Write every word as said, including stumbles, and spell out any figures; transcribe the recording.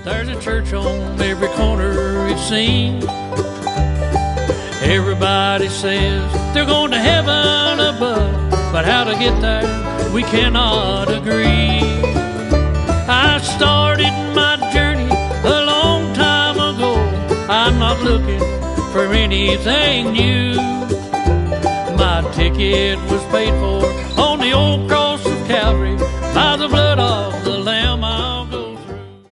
There's a church on every corner, it seems. Everybody says they're going to heaven above, but how to get there, we cannot agree. I started my journey a long time ago. I'm not looking for anything new. My ticket was paid for